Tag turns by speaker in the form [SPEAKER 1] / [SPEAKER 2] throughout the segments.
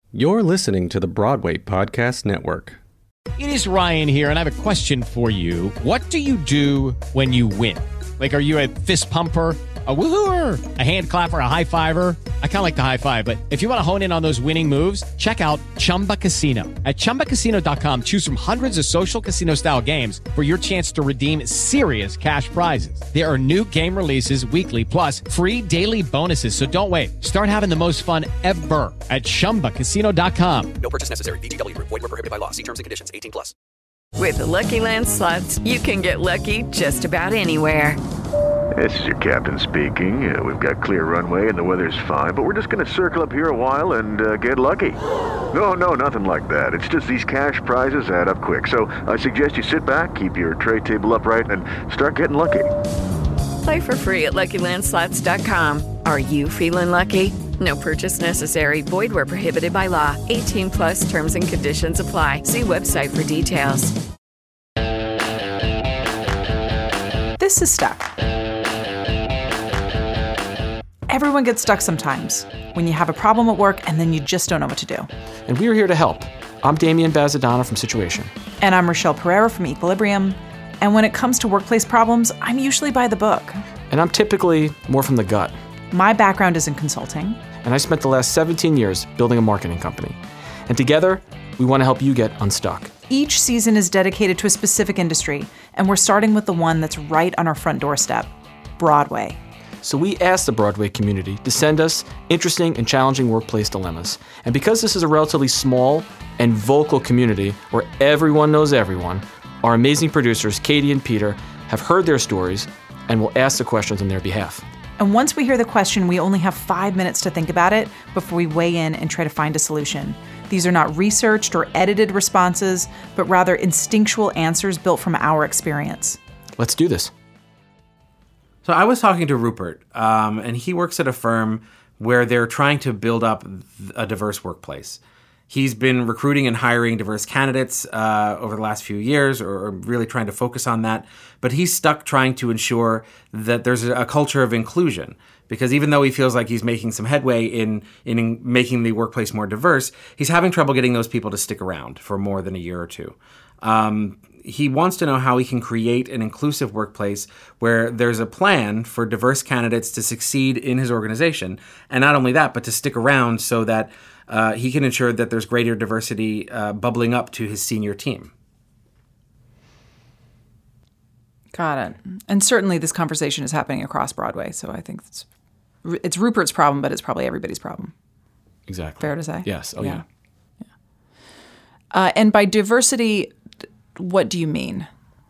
[SPEAKER 1] You're listening to the Broadway Podcast Network.
[SPEAKER 2] It is Ryan here, and I have a question for you. What do you do when you win? Like, are you a fist pumper, a woo-hooer, a hand clapper, a high fiver? I kind of like the high five, but if you want to hone in on those winning moves, check out Chumba Casino. At ChumbaCasino.com, choose from hundreds of social casino-style games for your chance to redeem serious cash prizes. There are new game releases weekly, plus free daily bonuses. So don't wait. Start having the most fun ever at ChumbaCasino.com.
[SPEAKER 3] No purchase necessary. VGW Group. Void where prohibited by law. See terms and conditions. 18+.
[SPEAKER 4] With the Lucky Land Slots, you can get lucky just about anywhere.
[SPEAKER 5] This is your captain speaking. We've got clear runway and the weather's fine, but we're just going to circle up here a while and get lucky. No, nothing like that. It's just these cash prizes add up quick. So I suggest you sit back, keep your tray table upright, and start getting lucky.
[SPEAKER 4] Play for free at LuckyLandSlots.com. Are you feeling lucky? No purchase necessary. Void where prohibited by law. 18+ terms and conditions apply. See website for details.
[SPEAKER 6] This is Stuck. Everyone gets stuck sometimes when you have a problem at work and then you just don't know what to do.
[SPEAKER 7] And we're here to help. I'm Damian Bazadonna from Situation.
[SPEAKER 6] And I'm Rochelle Pereira from Equilibrium. And when it comes to workplace problems, I'm usually by the book.
[SPEAKER 7] And I'm typically more from the gut.
[SPEAKER 6] My background is in consulting.
[SPEAKER 7] And I spent the last 17 years building a marketing company. And together, we want to help you get unstuck.
[SPEAKER 6] Each season is dedicated to a specific industry, and we're starting with the one that's right on our front doorstep, Broadway.
[SPEAKER 7] So we asked the Broadway community to send us interesting and challenging workplace dilemmas. And because this is a relatively small and vocal community where everyone knows everyone, our amazing producers, Katie and Peter, have heard their stories and will ask the questions on their behalf.
[SPEAKER 6] And once we hear the question, we only have 5 minutes to think about it before we weigh in and try to find a solution. These are not researched or edited responses, but rather instinctual answers built from our experience.
[SPEAKER 7] Let's do this.
[SPEAKER 8] So I was talking to Rupert, and he works at a firm where they're trying to build up a diverse workplace. He's been recruiting and hiring diverse candidates over the last few years, or really trying to focus on that. But he's stuck trying to ensure that there's a culture of inclusion. Because even though he feels like he's making some headway in making the workplace more diverse, he's having trouble getting those people to stick around for more than a year or two. He wants to know how he can create an inclusive workplace where there's a plan for diverse candidates to succeed in his organization. And not only that, but to stick around so that he can ensure that there's greater diversity bubbling up to his senior team.
[SPEAKER 6] Got it. And certainly this conversation is happening across Broadway, so I think it's Rupert's problem, but it's probably everybody's problem.
[SPEAKER 7] Exactly.
[SPEAKER 6] Fair to say?
[SPEAKER 7] Yes. Oh, yeah.
[SPEAKER 6] And by diversity, what do you mean?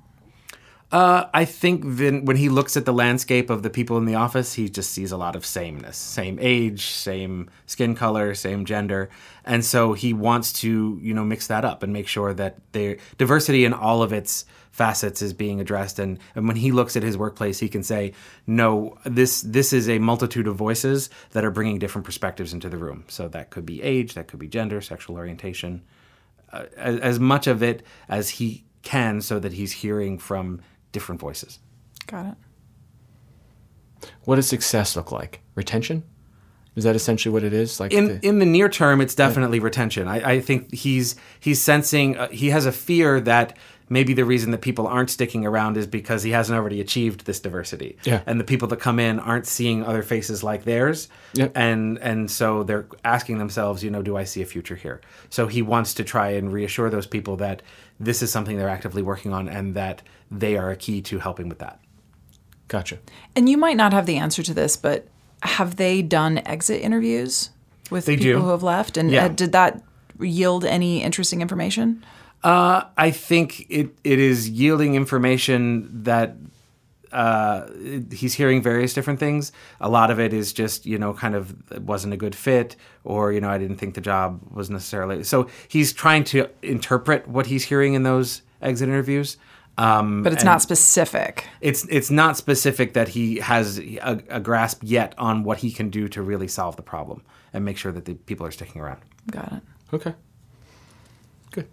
[SPEAKER 8] I think then when he looks at the landscape of the people in the office, he just sees a lot of sameness. Same age, same skin color, same gender. And so he wants to, mix that up and make sure that the diversity in all of its facets is being addressed. And when he looks at his workplace, he can say, no, this is a multitude of voices that are bringing different perspectives into the room. So that could be age, that could be gender, sexual orientation, as much of it as he can so that he's hearing from different voices.
[SPEAKER 6] Got it.
[SPEAKER 7] What does success look like? Retention? Is that essentially what it is? Like
[SPEAKER 8] in the near term, it's definitely retention. I think he's sensing, he has a fear that maybe the reason that people aren't sticking around is because he hasn't already achieved this diversity.
[SPEAKER 7] Yeah.
[SPEAKER 8] And the people that come in aren't seeing other faces like theirs.
[SPEAKER 7] Yeah.
[SPEAKER 8] And so they're asking themselves, do I see a future here? So he wants to try and reassure those people that this is something they're actively working on and that they are a key to helping with that.
[SPEAKER 7] Gotcha.
[SPEAKER 6] And you might not have the answer to this, but have they done exit interviews with people who have left? And did that yield any interesting information?
[SPEAKER 8] I think it is yielding information that he's hearing various different things. A lot of it is just, kind of it wasn't a good fit or, I didn't think the job was necessarily. So he's trying to interpret what he's hearing in those exit interviews.
[SPEAKER 6] But it's not specific.
[SPEAKER 8] It's not specific that he has a grasp yet on what he can do to really solve the problem and make sure that the people are sticking around.
[SPEAKER 6] Got it.
[SPEAKER 7] Okay. Good.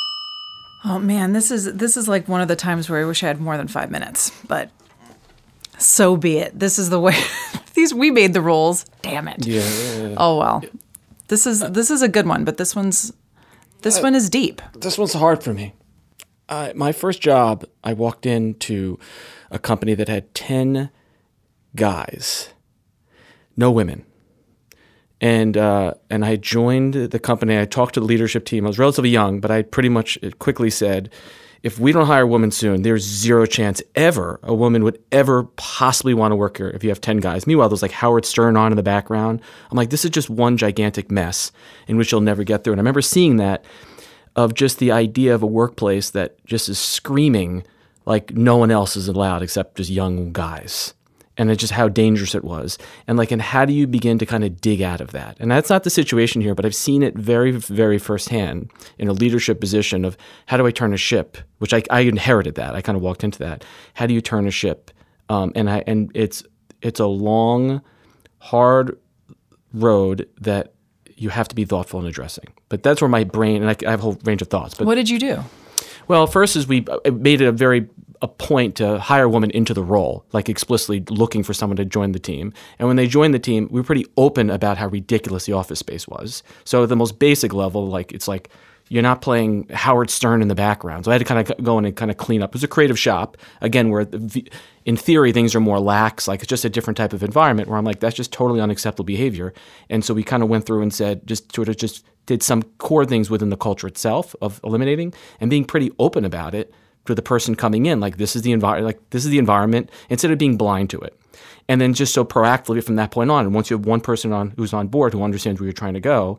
[SPEAKER 6] Oh man, this is like one of the times where I wish I had more than 5 minutes. But So be it. This is the way. We made the rules. Damn it.
[SPEAKER 7] Yeah.
[SPEAKER 6] Oh well. This is a good one, but this one is deep.
[SPEAKER 7] This one's hard for me. My first job, I walked into a company that had 10 guys, no women. And I joined the company. I talked to the leadership team. I was relatively young, but I pretty much quickly said, if we don't hire a woman soon, there's zero chance ever a woman would ever possibly want to work here if you have 10 guys. Meanwhile, there's like Howard Stern on in the background. I'm like, this is just one gigantic mess in which you'll never get through. And I remember seeing that, of just the idea of a workplace that just is screaming like no one else is allowed except just young guys. And it's just how dangerous it was. And how do you begin to kind of dig out of that? And that's not the situation here, but I've seen it very, very firsthand in a leadership position of how do I turn a ship, which I inherited that. I kind of walked into that. How do you turn a ship? And it's a long, hard road that you have to be thoughtful in addressing. But that's where my brain, and I have a whole range of thoughts. But
[SPEAKER 6] what did you do?
[SPEAKER 7] Well, first is we made it a point to hire a woman into the role, like explicitly looking for someone to join the team. And when they joined the team, we were pretty open about how ridiculous the office space was. So at the most basic level, it's like you're not playing Howard Stern in the background. So I had to kind of go in and kind of clean up. It was a creative shop, again, where in theory things are more lax. Like it's just a different type of environment where I'm like, that's just totally unacceptable behavior. And so we kind of went through and said, just did some core things within the culture itself of eliminating and being pretty open about it to the person coming in. Like this is the environment, instead of being blind to it. And then just so proactively from that point on, and once you have one person who's on board who understands where you're trying to go,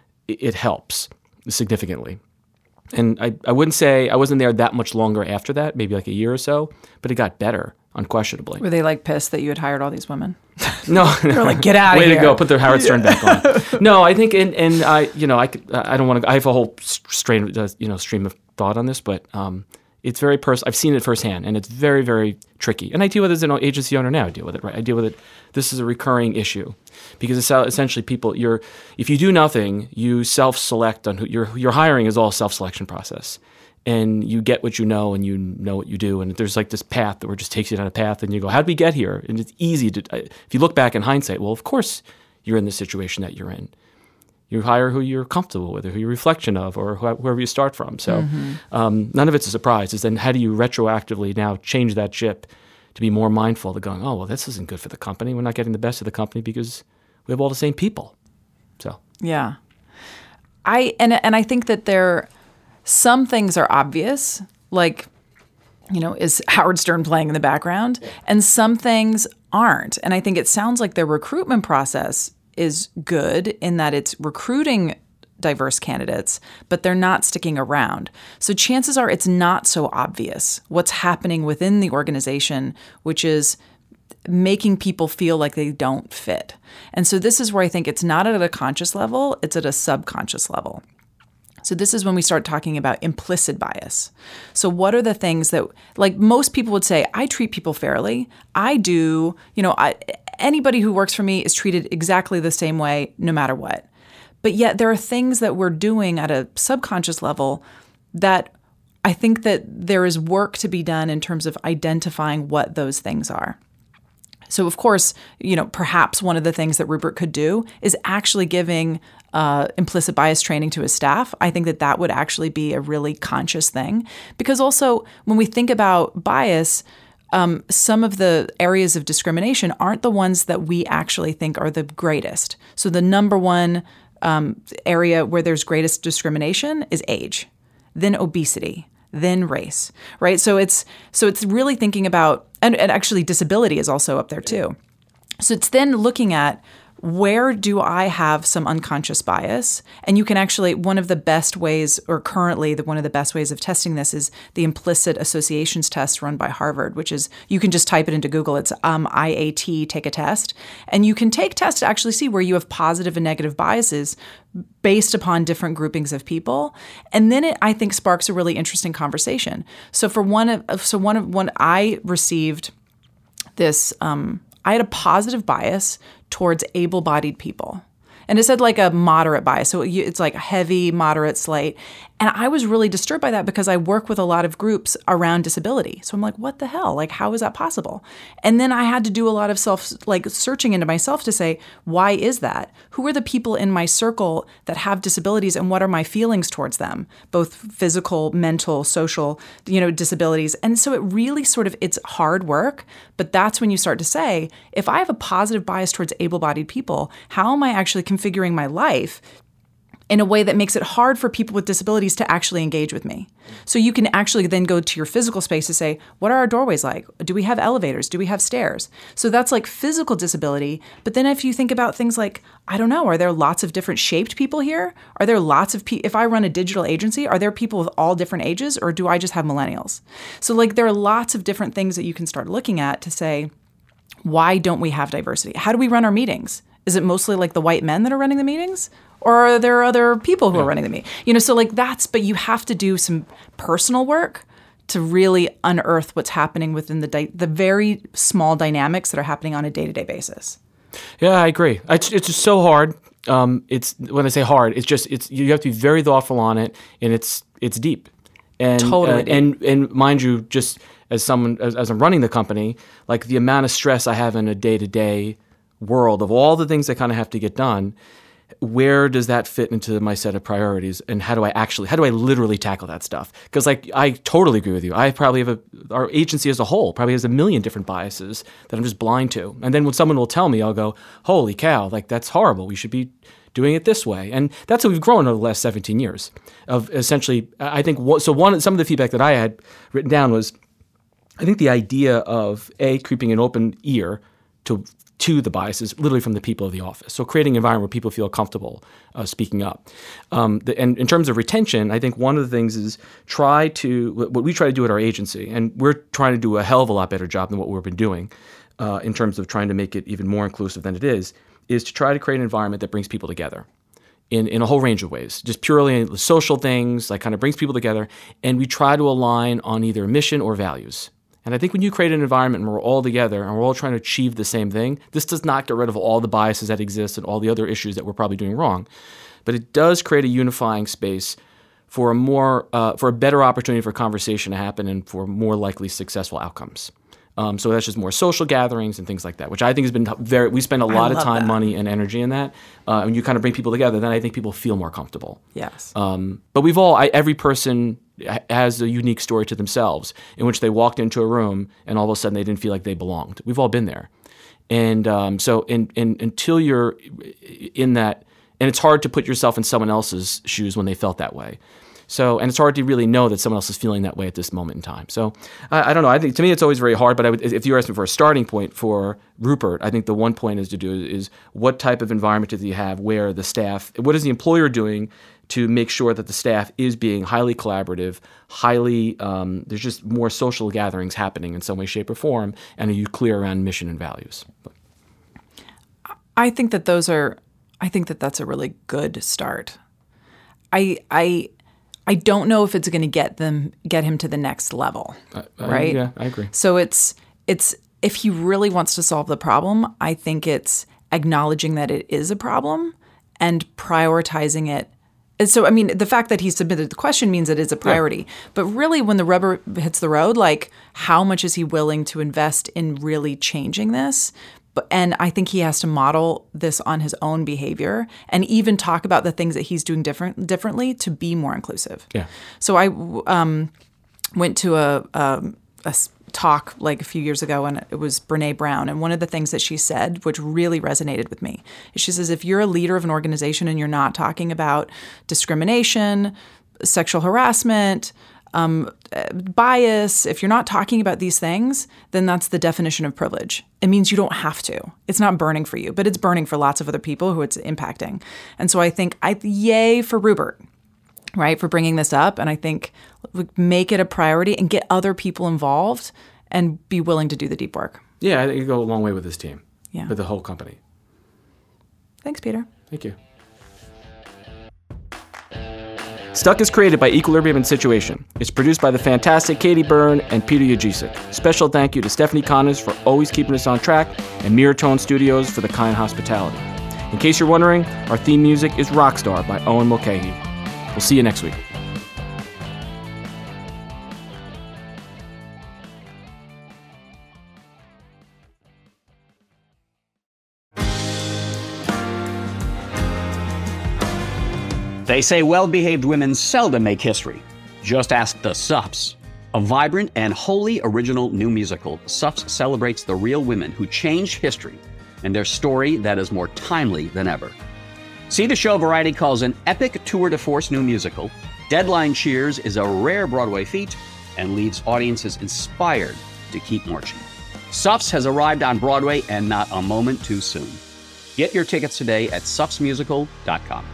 [SPEAKER 7] it helps significantly. And I wouldn't say I wasn't there that much longer after that, maybe like a year or so, but it got better, unquestionably.
[SPEAKER 6] Were they pissed that you had hired all these women?
[SPEAKER 7] No.
[SPEAKER 6] They're like, get out of here.
[SPEAKER 7] Way to go, put the Howard Stern back on. No, I think, and I don't want to, I have a whole stream of thought on this, but it's very personal. I've seen it firsthand, and it's very, very tricky. And I deal with it as an agency owner now. I deal with it, right? I deal with it. This is a recurring issue because it's essentially people. If you do nothing, you self-select on who your hiring is all a self-selection process, and you get what you know, and you know what you do. And there's like this path that just takes you down a path, and you go, "How did we get here?" And it's easy to. If you look back in hindsight, well, of course you're in the situation that you're in. You hire who you're comfortable with or who you're a reflection of or whoever you start from. So none of it's a surprise. It's then how do you retroactively now change that ship to be more mindful of going, oh, well, this isn't good for the company. We're not getting the best of the company because we have all the same people. So
[SPEAKER 6] yeah. I think that some things are obvious, like, is Howard Stern playing in the background? And some things aren't. And I think it sounds like their recruitment process is good in that it's recruiting diverse candidates, but they're not sticking around. So chances are it's not so obvious what's happening within the organization, which is making people feel like they don't fit. And so this is where I think it's not at a conscious level, it's at a subconscious level. So this is when we start talking about implicit bias. So what are the things that, like most people would say, I treat people fairly. I do, anybody who works for me is treated exactly the same way no matter what. But yet there are things that we're doing at a subconscious level that I think that there is work to be done in terms of identifying what those things are. So of course, perhaps one of the things that Rupert could do is actually giving implicit bias training to his staff. I think that would actually be a really conscious thing. Because also when we think about bias, some of the areas of discrimination aren't the ones that we actually think are the greatest. So the number one area where there's greatest discrimination is age, then obesity, then race, right? So it's really thinking about, and actually disability is also up there too. So it's then looking at, where do I have some unconscious bias? And you can actually, one of the best ways, or currently one of the best ways of testing this is the implicit associations test run by Harvard, which is, you can just type it into Google. It's IAT, take a test. And you can take tests to actually see where you have positive and negative biases based upon different groupings of people. And then it, I think, sparks a really interesting conversation. So when I received this, I had a positive bias towards able-bodied people. And it said like a moderate bias. So it's like heavy, moderate, slight. And I was really disturbed by that because I work with a lot of groups around disability. So I'm like, what the hell? Like, how is that possible? And then I had to do a lot of searching into myself to say, why is that? Who are the people in my circle that have disabilities and what are my feelings towards them? Both physical, mental, social, disabilities. And so it really it's hard work, but that's when you start to say, if I have a positive bias towards able-bodied people, how am I actually configuring my life in a way that makes it hard for people with disabilities to actually engage with me? So you can actually then go to your physical space to say, what are our doorways like? Do we have elevators? Do we have stairs? So that's like physical disability. But then if you think about things like, I don't know, are there lots of different shaped people here? Are there lots of people, if I run a digital agency, are there people with all different ages, or do I just have millennials? So there are lots of different things that you can start looking at to say, why don't we have diversity? How do we run our meetings? Is it mostly like the white men that are running the meetings? Or are there other people who are running the meeting? But you have to do some personal work to really unearth what's happening within the very small dynamics that are happening on a day-to-day basis.
[SPEAKER 7] Yeah, I agree. It's just so hard. It's when I say hard, you have to be very thoughtful on it, and it's deep. And
[SPEAKER 6] totally deep.
[SPEAKER 7] And mind you, just as I'm running the company, like the amount of stress I have in a day-to-day world of all the things that kind of have to get done. Where does that fit into my set of priorities, and how do I literally tackle that stuff? Because I totally agree with you. I probably have our agency as a whole probably has a million different biases that I'm just blind to. And then when someone will tell me, I'll go, holy cow, that's horrible. We should be doing it this way. And that's how we've grown over the last 17 years of essentially, I think, some of the feedback that I had written down was, I think the idea of keeping an open ear to the biases, literally from the people of the office. So creating an environment where people feel comfortable speaking up. And in terms of retention, I think one of the things is what we try to do at our agency, and we're trying to do a hell of a lot better job than what we've been doing in terms of trying to make it even more inclusive than it is to try to create an environment that brings people together in a whole range of ways, just purely social things, kind of brings people together. And we try to align on either mission or values. And I think when you create an environment where we're all together and we're all trying to achieve the same thing, this does not get rid of all the biases that exist and all the other issues that we're probably doing wrong. But it does create a unifying space for a better opportunity for conversation to happen and for more likely successful outcomes. So that's just more social gatherings and things like that, which I think has been we spend a lot of time, money, and energy in that. When you kind of bring people together, then I think people feel more comfortable.
[SPEAKER 6] Yes.
[SPEAKER 7] But every person has a unique story to themselves in which they walked into a room and all of a sudden they didn't feel like they belonged. We've all been there. And so until you're in that, and it's hard to put yourself in someone else's shoes when they felt that way. So, and it's hard to really know that someone else is feeling that way at this moment in time. So, I don't know. I think to me it's always very hard. But if you ask me for a starting point for Rupert, I think the one point is what type of environment do you have where the staff, what is the employer doing to make sure that the staff is being highly collaborative, there's just more social gatherings happening in some way, shape, or form, and are you clear around mission and values?
[SPEAKER 6] I think that that's a really good start. I don't know if it's going to get him to the next level, right?
[SPEAKER 7] Yeah, I agree.
[SPEAKER 6] So it's if he really wants to solve the problem, I think it's acknowledging that it is a problem and prioritizing it. And so, I mean, the fact that he submitted the question means it is a priority. Yeah. But really, when the rubber hits the road, how much is he willing to invest in really changing this? And I think he has to model this on his own behavior and even talk about the things that he's doing differently to be more inclusive.
[SPEAKER 7] Yeah. So
[SPEAKER 6] I went to a talk a few years ago, and it was Brene Brown. And one of the things that she said, which really resonated with me, is she says, if you're a leader of an organization and you're not talking about discrimination, sexual harassment, bias, if you're not talking about these things, then that's the definition of privilege. It means you don't have to. It's not burning for you, but it's burning for lots of other people who it's impacting. And so I think, yay for Rupert, right, for bringing this up. And I think make it a priority and get other people involved and be willing to do the deep work.
[SPEAKER 7] Yeah, I think you go a long way with this team,
[SPEAKER 6] yeah,
[SPEAKER 7] with the whole company.
[SPEAKER 6] Thanks, Peter.
[SPEAKER 7] Thank you. Stuck is created by Equilibrium and Situation. It's produced by the fantastic Katie Byrne and Peter Yajicek. Special thank you to Stephanie Connors for always keeping us on track, and Mirror Tone Studios for the kind hospitality. In case you're wondering, our theme music is Rockstar by Owen Mulcahy. We'll see you next week.
[SPEAKER 9] They say well-behaved women seldom make history. Just ask the Suffs. A vibrant and wholly original new musical, Suffs celebrates the real women who changed history and their story that is more timely than ever. See the show Variety calls an epic tour de force new musical. Deadline cheers is a rare Broadway feat and leaves audiences inspired to keep marching. Suffs has arrived on Broadway and not a moment too soon. Get your tickets today at suffsmusical.com.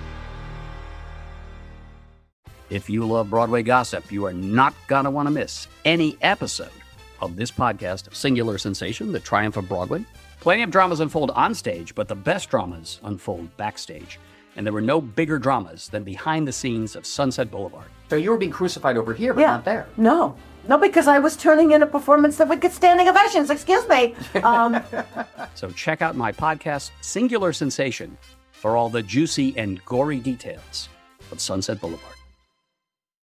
[SPEAKER 9] If you love Broadway gossip, you are not going to want to miss any episode of this podcast, Singular Sensation, The Triumph of Broadway. Plenty of dramas unfold on stage, but the best dramas unfold backstage. And there were no bigger dramas than behind the scenes of Sunset Boulevard. So you were being crucified over here, but not there.
[SPEAKER 10] No, because I was turning in a performance that would get standing ovations. Excuse me.
[SPEAKER 9] So check out my podcast, Singular Sensation, for all the juicy and gory details of Sunset Boulevard.